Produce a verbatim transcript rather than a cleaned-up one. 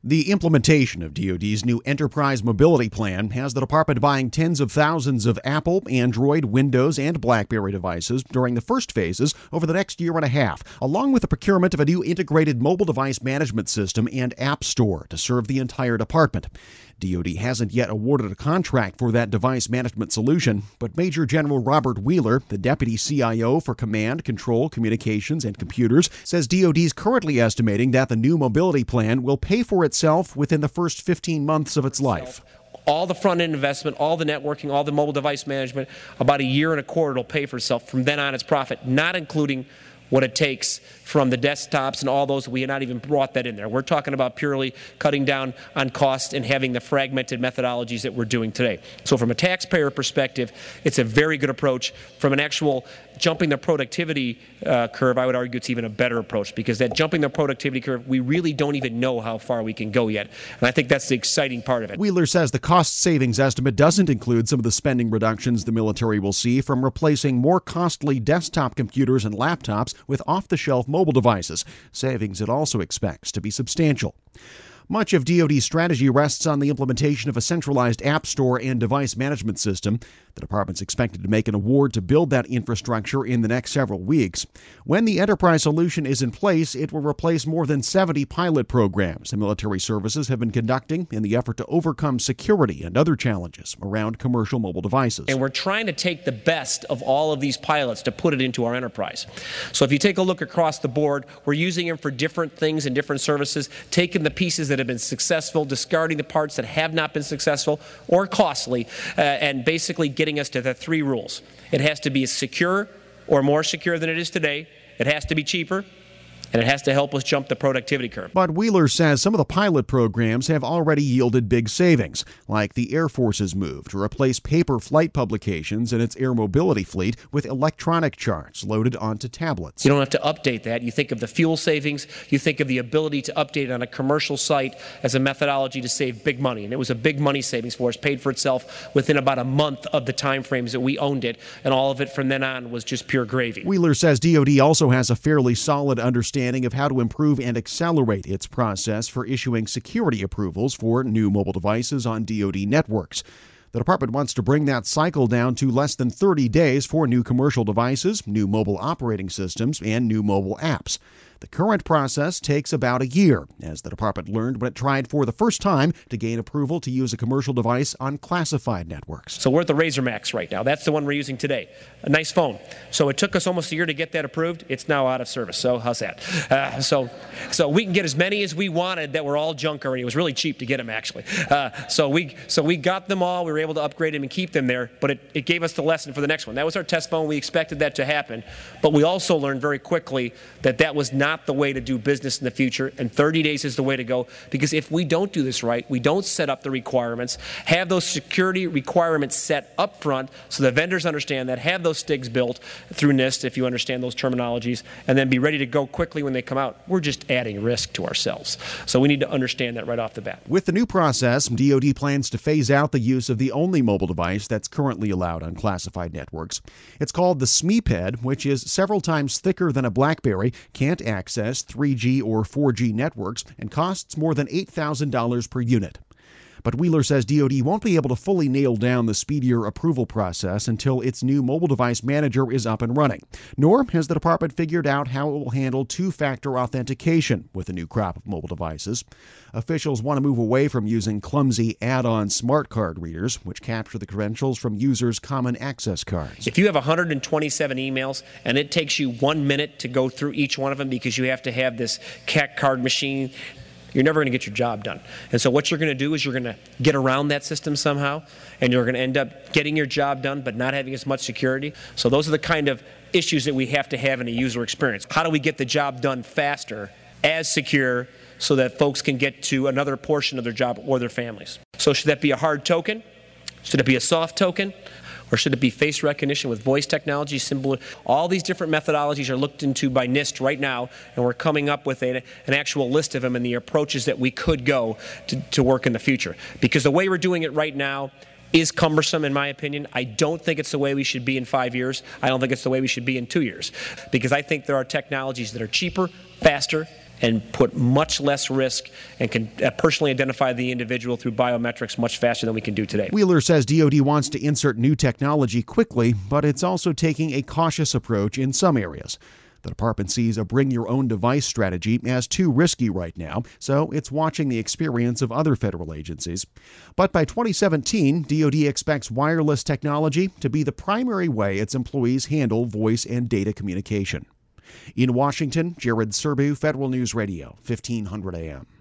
The implementation of D O D's new Enterprise Mobility Plan has the department buying tens of thousands of Apple, Android, Windows, and BlackBerry devices during the first phases over the next year and a half, along with the procurement of a new integrated mobile device management system and app store to serve the entire department. D O D hasn't yet awarded a contract for that device management solution, but Major General Robert Wheeler, the Deputy C I O for Command, Control, Communications, and Computers, says D O D is currently estimating that the new mobility plan will pay for itself within the first fifteen months of its life. All the front-end investment, all the networking, all the mobile device management, about a year and a quarter it'll pay for itself. From then on, it's profit, not including what it takes from the desktops and all those. We had not even brought that in there. We're talking about purely cutting down on costs and having the fragmented methodologies that we're doing today. So from a taxpayer perspective, it's a very good approach. From an actual jumping the productivity uh, curve, I would argue it's even a better approach, because that jumping the productivity curve, we really don't even know how far we can go yet. And I think that's the exciting part of it. Wheeler says the cost savings estimate doesn't include some of the spending reductions the military will see from replacing more costly desktop computers and laptops with off-the-shelf mobile devices, savings it also expects to be substantial. Much of D O D's strategy rests on the implementation of a centralized app store and device management system. The department's expected to make an award to build that infrastructure in the next several weeks. When the enterprise solution is in place, it will replace more than seventy pilot programs the military services have been conducting in the effort to overcome security and other challenges around commercial mobile devices. And we're trying to take the best of all of these pilots to put it into our enterprise. So if you take a look across the board, we're using them for different things and different services, taking the pieces that have been successful, discarding the parts that have not been successful or costly, uh, and basically getting us to the three rules. It has to be as secure or more secure than it is today. It has to be cheaper. And it has to help us jump the productivity curve. But Wheeler says some of the pilot programs have already yielded big savings, like the Air Force's move to replace paper flight publications in its air mobility fleet with electronic charts loaded onto tablets. You don't have to update that. You think of the fuel savings. You think of the ability to update on a commercial site as a methodology to save big money. And it was a big money savings for us, paid for itself within about a month of the time frames that we owned it. And all of it from then on was just pure gravy. Wheeler says D O D also has a fairly solid understanding of how to improve and accelerate its process for issuing security approvals for new mobile devices on D O D networks. The department wants to bring that cycle down to less than thirty days for new commercial devices, new mobile operating systems, and new mobile apps. The current process takes about a year, as the department learned when it tried for the first time to gain approval to use a commercial device on classified networks. So we're at the Razr Max right now. That's the one we're using today. A nice phone. So it took us almost a year to get that approved. It's now out of service. So how's that? Uh, so, so we can get as many as we wanted that were all junk already. It was really cheap to get them, actually. Uh, so we so we got them all. We were able to upgrade them and keep them there. But it, it gave us the lesson for the next one. That was our test phone. We expected that to happen. But we also learned very quickly that that was not the way to do business in the future, and thirty days is the way to go, because if we don't do this right, we don't set up the requirements, have those security requirements set up front so the vendors understand that, have those STIGs built through NIST, if you understand those terminologies, and then be ready to go quickly when they come out, we're just adding risk to ourselves. So we need to understand that right off the bat. With the new process, D O D plans to phase out the use of the only mobile device that's currently allowed on classified networks. It's called the S M E P E D, which is several times thicker than a BlackBerry, can't access three G or four G networks, and costs more than eight thousand dollars per unit. But Wheeler says D O D won't be able to fully nail down the speedier approval process until its new mobile device manager is up and running. Nor has the department figured out how it will handle two-factor authentication with the new crop of mobile devices. Officials want to move away from using clumsy add-on smart card readers, which capture the credentials from users' common access cards. If you have one hundred twenty-seven emails and it takes you one minute to go through each one of them because you have to have this C A C card machine, you're never going to get your job done. And so what you're going to do is you're going to get around that system somehow, and you're going to end up getting your job done but not having as much security. So those are the kind of issues that we have to have in a user experience. How do we get the job done faster, as secure, so that folks can get to another portion of their job or their families? So should that be a hard token? Should it be a soft token? Or should it be face recognition with voice technology, symbol? All these different methodologies are looked into by NIST right now, and we're coming up with a, an actual list of them and the approaches that we could go to, to work in the future. Because the way we're doing it right now is cumbersome, in my opinion. I don't think it's the way we should be in five years. I don't think it's the way we should be in two years. Because I think there are technologies that are cheaper, faster, and put much less risk and can personally identify the individual through biometrics much faster than we can do today. Wheeler says D O D wants to insert new technology quickly, but it's also taking a cautious approach in some areas. The department sees a bring-your-own-device strategy as too risky right now, so it's watching the experience of other federal agencies. But by twenty seventeen, D O D expects wireless technology to be the primary way its employees handle voice and data communication. In Washington, Jared Serbu, Federal News Radio, fifteen hundred A M.